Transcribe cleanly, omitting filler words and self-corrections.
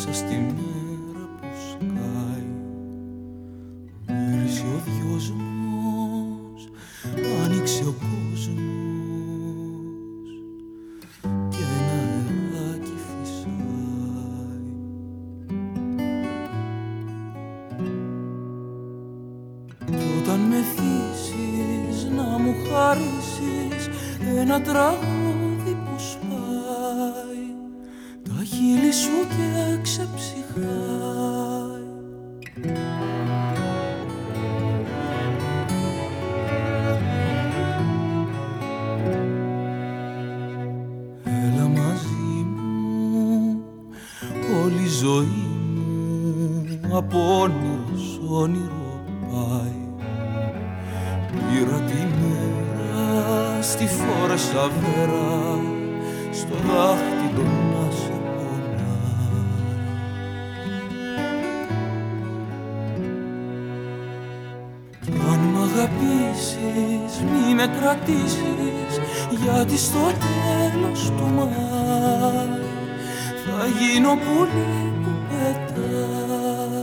μέσα στη μέρα που σκάει. Μύρισε ο δυόσμος, άνοιξε ο κόσμος και ένα αεράκι φυσάει. Κι όταν με θύσεις να μου χαρίσεις ένα τραγούδι που σπάει, τα χείλη σου και ξεψυχράει. Έλα μαζί μου, όλη η ζωή μου από όνειρο σ' όνειρο πάει. Πήρα τη μέρα στη φόρεσα βέρα, στο δάχτυλο να σε πονάει. Κι αν μ' αγαπήσεις μη με κρατήσεις, γιατί στο τέλος του Μάη θα γίνω πουλί που πετάει.